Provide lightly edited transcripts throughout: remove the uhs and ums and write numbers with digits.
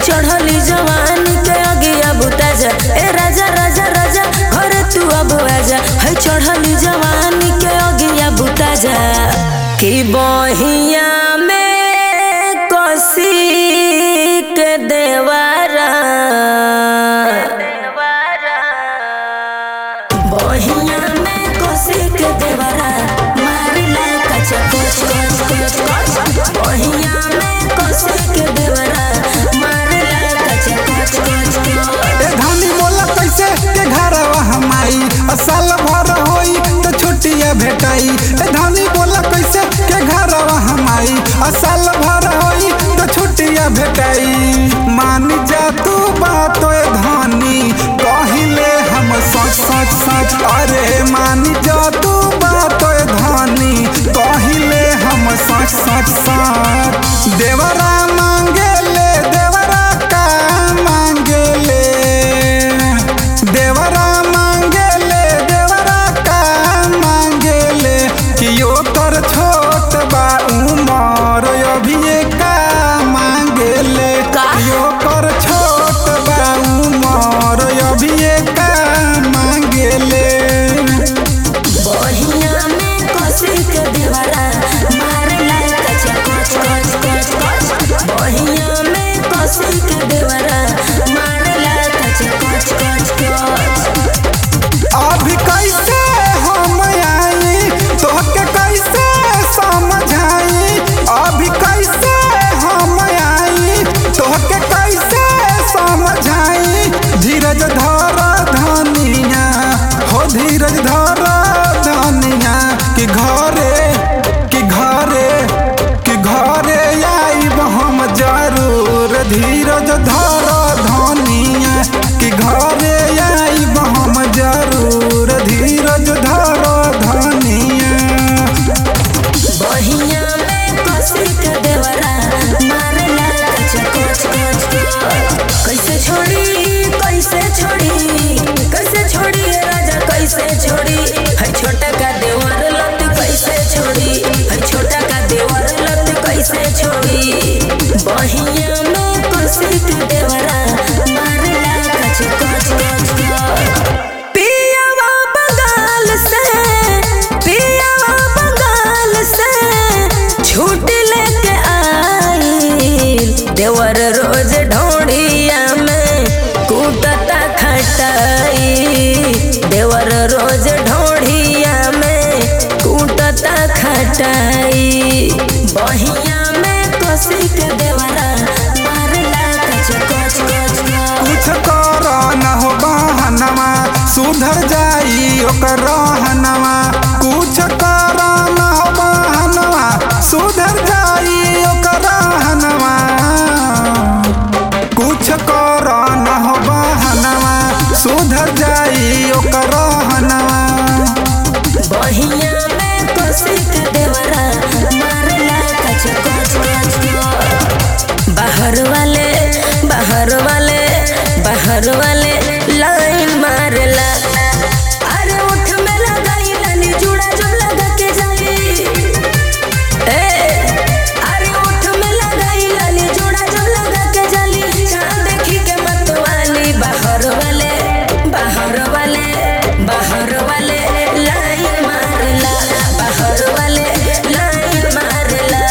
चढ़ली जवानी के अगिया बुता जा। ए राजा राजा राजा घरे तू अब आजा। है चढ़ली जवानी के अगिया बुता जा। कि बहिया में कसी के देवारा बहिया में कसी के देवारा मारिला कचा कोच कोच कोच कोच। बहिया में कसी के देवारा मारिला कचा कोच कोच कोच। ए धानी मोला कैसे के घरवा हमाई साल भर होई तो छुट्टिया भेटाई। ए धानी बोला कैसे के घरवा हमाई साल भर होई तो छुट्टिया भेटाई। मान जा तू बात ए धानी कहिले हम सच सच सच। अरे मान जा तू बात ए धानी कहिले हम सच सच सच। देवरा मांगे ले देवरा का मांगे ले देवरा मांगे ले देवरा का मांगे ले। कि यो कर छोट बा उमर अभी का मांगे ले। यो कर छोट बा उमर अभी का मांगे ले। बहिया में कसी के देवरा मारिला कचा कोच कोच कोच कोच। बहिया में कसी के देवरा मारिला कचा कोच कोच कोच। अभी कैसे हम आई तोहके कैसे समझाई। अभी कैसे हम आई तोहके कैसे समझाई। धीरज धर धनिया हो धीरज धर धनिया। कि घरे आइब हम जरूर। धीरज धर धनिया कि घरे आइब हम जरूर। धीरज धर धनिया। बहिया में कसी के देवरा मारिला कचा कोच कोच कोच। कैसे छोड़ी कैसे छोड़ी कैसे छोड़ी ए राजा कैसे छोड़ी। है छोटा का देवर लत कैसे छोड़ी। है छोटा का देवर लत कैसे छोड़ी। बहिया में कसी के देवरा मारिला कचा कोच कोच कोच। पियावा बंगाल से पियावा बंगाल से छूट लेके आई। देवर रोज ढोड़िया में कूटता खटाई। देवर रोज ढोड़िया में कूटता खटाई। बहिया में कसी के देवरा मारिला कचा कोच कोच कोच। कुछ कर न हो बहनवा सुधर जाई ओकर रहनवा। कुछ कर न हो बहनवा सुधर जाई ओकर रहनवा। कुछ कर न हो बहनवा सुधर जाई ओकर रहनवा। बहिया में कसी के देवरा मारिला कचा कोच कोच कोच। बाहर वाले लाइन मारला। अरे उठ में लगाई लाली जुड़ा जब लगा के जाली। अरे उठ में लगाई लाली जुड़ा जब लगा के जाली। चाँद देखी के मतवाली। बाहर वाले लाइन मारला। बाहर वाले लाइन मारला।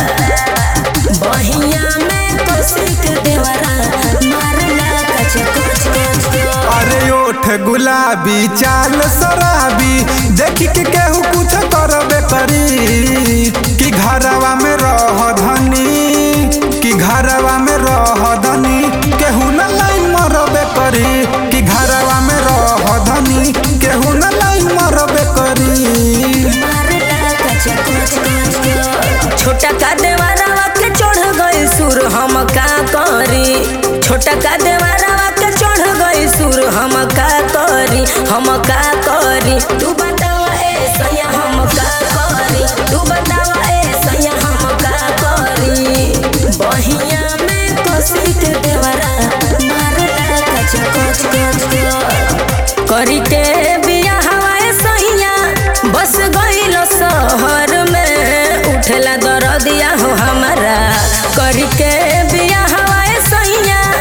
बहिया में कसी के देवरा मारला कचा कोच कोच कोच। अरे ओठ गुलाबी चाल शराबी देखी के केहू कुछ करबे करी। कि घरवा में रह धनी कि घरवा में रह धनी केहू न लाइन मरबे करी। कि घरवा में रह धनी केहू न लाइन मरबे करी। मारला कचा कोच कोच कोच। छोटा का देवरा के चढ़ गई सुर हम का करी। छोटा का देवरा के चढ़ गई सुर हम का करी। हम का करी तू बतावा ए सैया हम का करी। तू बतावा ए सैया हम का करी। बहिया में कसी के देवरा मारला कचा कोच कोच कोच। करी के बिया हवाए सैया बस गइल शहर में। उठेला दरदिया हो हमारा करी के बिया हवाए सैया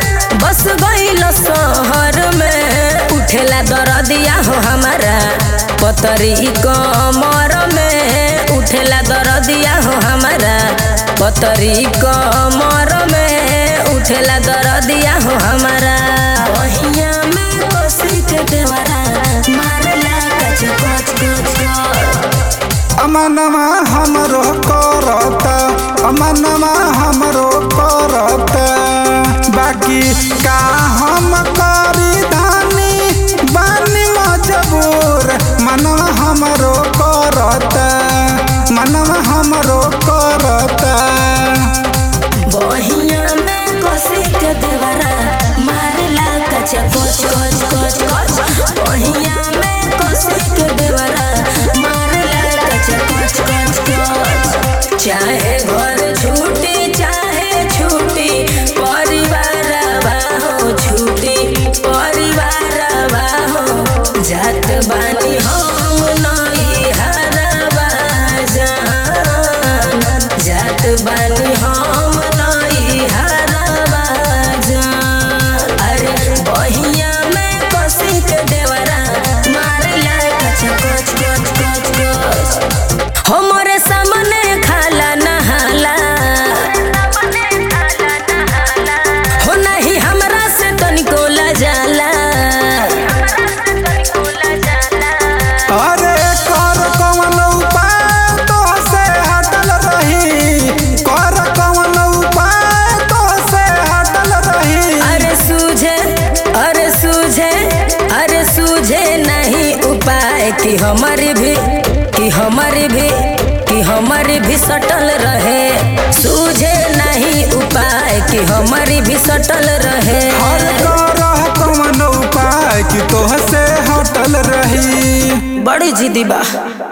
पतरी कमर में उठेला दरदिया हो हमारा, पतरी कमर में उठेला दरदिया हो हमारा। बहिया में कोसी के देवरा मारला कच कच कच कच। अमनमा हमरो करता, अमनमा हमरो करता, बाकी का हम करी धानी बानी मजबूर। मनवा हमरो करता, मनवा हमरो करता। बहिया में कोसी के देवरा मारला कच कच कच कच कच। बहिया में कोसी के देवरा मारला कच कच कच कच। चाहे घर छूटी चाहे छूटी परिवार बाहो, छूटी परिवार बाहो। जात बानी हम नई हरबा जान, जात बानी हम नई हरबा जान। अरे बहिया में कोसी के देवरा मारला कच कच कच कच कच। हमरे सामने खाला नहाला हो, नहीं हमरा से तनिको लजाला। अरे कर कौन उपाय तो से हटल रही, कर कौन उपाय तो से हटल रही। अरे सूझे अरे सूझे अरे सूझे नहीं उपाय कि हमारी भी कि हमारी भी कि हमारी भी सटल रहे। सूझे नहीं उपाय कि हमारी भी सटल रहे। हर कर कौन उपाय कि तोह से हटल रही। बड़ी जिद्दी बा।